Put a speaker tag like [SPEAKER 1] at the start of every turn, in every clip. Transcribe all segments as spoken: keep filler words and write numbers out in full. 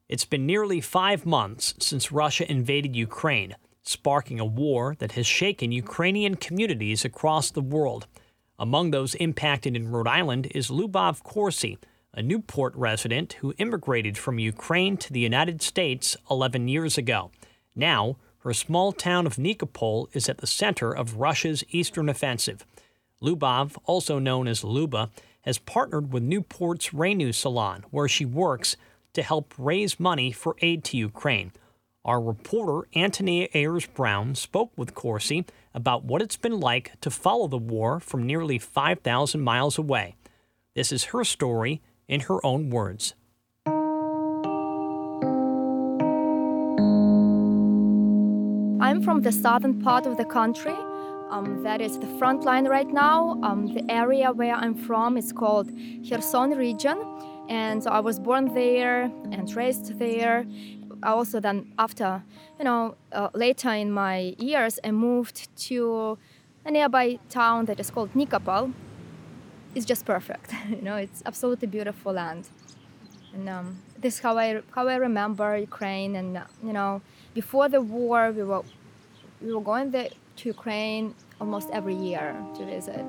[SPEAKER 1] It's been nearly five months since Russia invaded Ukraine, sparking a war that has shaken Ukrainian communities across the world. Among those impacted in Rhode Island is Lubov Corsi, a Newport resident who immigrated from Ukraine to the United States eleven years ago. Now, her small town of Nikopol is at the center of Russia's eastern offensive. Lubov, also known as Luba, has partnered with Newport's Renew Salon, where she works, to help raise money for aid to Ukraine. Our reporter, Antonia Ayers-Brown, spoke with Corsi about what it's been like to follow the war from nearly five thousand miles away. This is her story in her own words.
[SPEAKER 2] I'm from the southern part of the country. Um, that is the front line right now. Um, the area where I'm from is called Kherson region. And so I was born there and raised there. I also then, after, you know, uh, later in my years, I moved to a nearby town that is called Nikopol. It's just perfect. you know, it's absolutely beautiful land. And um, this is how I how I remember Ukraine. And uh, you know, before the war, we were we were going there to Ukraine almost every year to visit.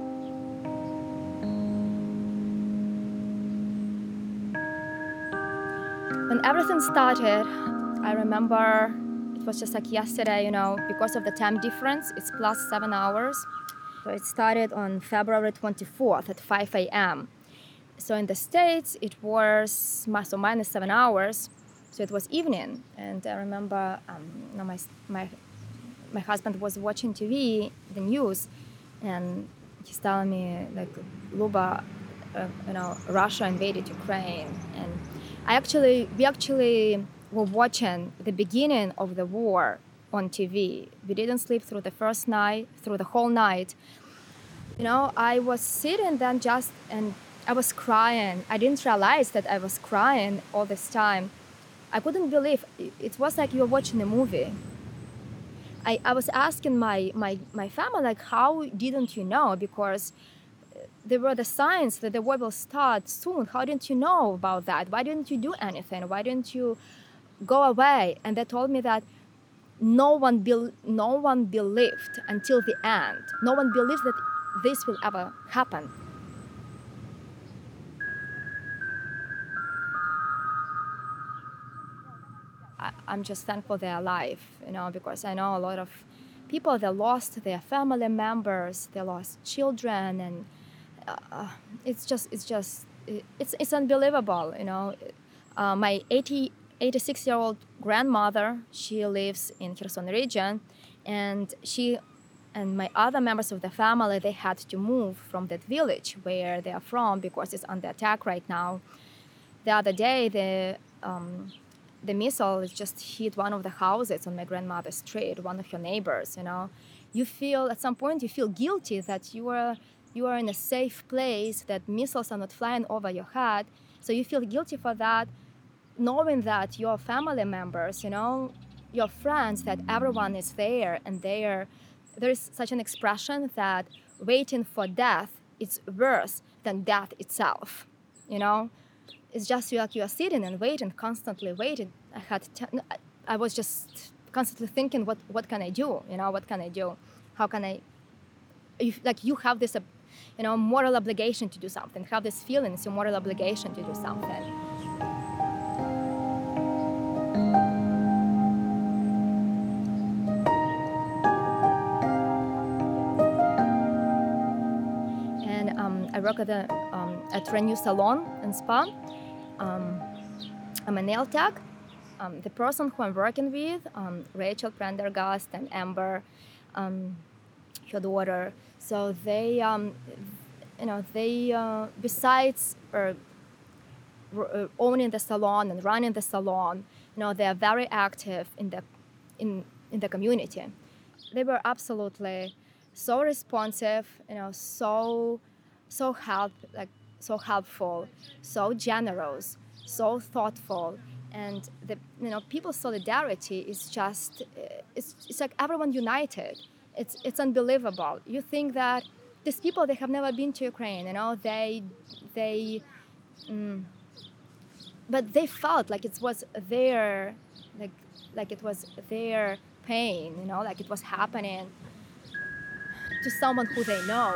[SPEAKER 2] When everything started, I remember it was just like yesterday, you know, because of the time difference, it's plus seven hours. So it started on February twenty-fourth at five a.m. So in the States, it was mi- so minus seven hours. So it was evening. And I remember um, you know, my, my, my husband was watching T V, the news, and he's telling me, like, Luba, uh, you know, Russia invaded Ukraine. And I actually, we actually were watching the beginning of the war on T V. We didn't sleep through the first night, through the whole night. You know, I was sitting then just, and I was crying. I didn't realize that I was crying all this time. I couldn't believe, it was like you were watching a movie. I, I was asking my, my, my family, like, how didn't you know? Because there were the signs that the war will start soon. How didn't you know about that? Why didn't you do anything? Why didn't you go away? And they told me that no one be- no one believed until the end. No one believed that this will ever happen. I- I'm just thankful they're alive, you know, because I know a lot of people, they lost their family members, they lost children, and uh, it's just, it's just, it's it's unbelievable, you know. Uh, my eighty, eighty-six-year-old grandmother, she lives in Kherson region, and she and my other members of the family, they had to move from that village where they are from because it's under attack right now. The other day, the um, the missile just hit one of the houses on my grandmother's street, one of her neighbors, you know. You feel, at some point, you feel guilty that you are you are in a safe place, that missiles are not flying over your head. So you feel guilty for that, knowing that your family members, you know, your friends, that everyone is there, and there, there is such an expression that waiting for death is worse than death itself, you know. It's just like you are sitting and waiting, constantly waiting. I had, t- I was just constantly thinking, what, what can I do? You know, what can I do? How can I? You, like you have this, uh, you know, moral obligation to do something. Have this feeling, it's your moral obligation to do something. And um, I work at the um, at Renew Salon and Spa. Um, I'm a nail tech. Um, the person who I'm working with, um, Rachel Prendergast and Amber, um, her daughter. So they, um, you know, they uh, besides uh, r- owning the salon and running the salon, you know, they are very active in the in in the community. They were absolutely so responsive, you know, so so help like so helpful, so generous, so thoughtful. And the you know people's solidarity is just it's, it's like everyone united. It's it's unbelievable. You think that these people, they have never been to Ukraine, you know, they they mm, but they felt like it was their, like, like it was their pain, you know, like it was happening to someone who they know.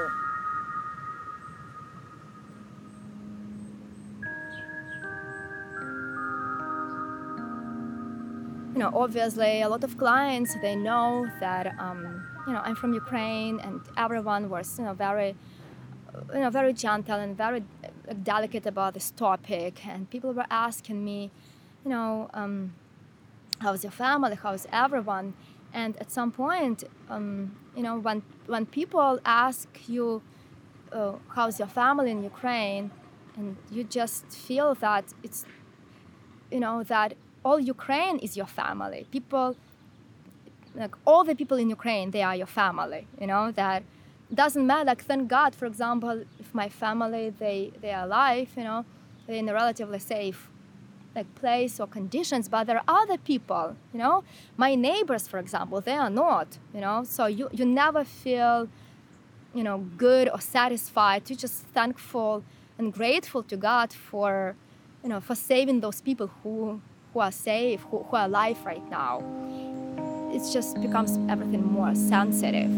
[SPEAKER 2] You know, obviously, a lot of clients, they know that, um, you know, I'm from Ukraine, and everyone was, you know, very, you know, very gentle and very delicate about this topic. And people were asking me, you know, um, how's your family? How's everyone? And at some point, um, you know, when when people ask you, uh, how's your family in Ukraine, and you just feel that it's, you know, that all Ukraine is your family. People, like all the people in Ukraine, they are your family. You know, that doesn't matter. Like, thank God, for example, if my family, they, they are alive, you know, they're in a relatively safe, like, place or conditions, but there are other people, you know, my neighbors, for example, they are not, you know, so you, you never feel, you know, good or satisfied. You're just thankful and grateful to God for, you know, for saving those people who who are safe, who, who are alive right now. It just becomes everything more sensitive.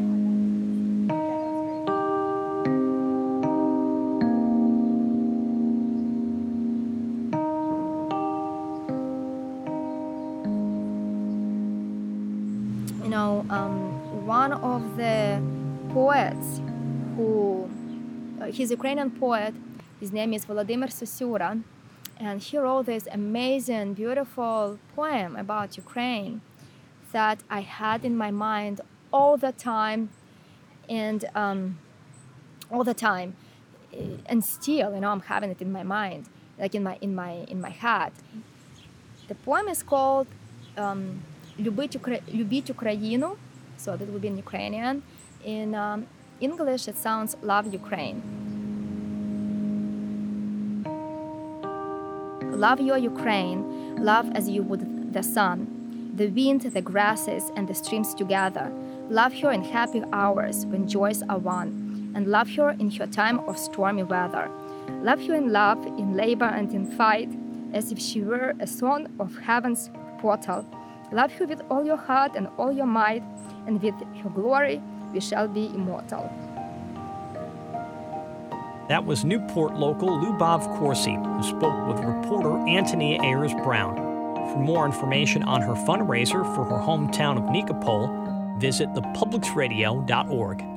[SPEAKER 2] You know, um, one of the poets who, uh, he's a Ukrainian poet, his name is Volodymyr Sosura, and he wrote this amazing, beautiful poem about Ukraine that I had in my mind all the time, and um, all the time, and still, you know, I'm having it in my mind, like in my in my in my head. The poem is called um, "Любить Ukra- Любить Україну," so that would be in Ukrainian. In um, English, it sounds "Love Ukraine." Love your Ukraine, love as you would the sun, the wind, the grasses, and the streams together. Love her in happy hours when joys are won, and love her in her time of stormy weather. Love her in love, in labor, and in fight, as if she were a song of heaven's portal. Love her with all your heart and all your might, and with her glory we shall be immortal.
[SPEAKER 1] That was Newport local Lubov Corsi, who spoke with reporter Antonia Ayers-Brown. For more information on her fundraiser for her hometown of Nikopol, visit the publics radio dot org.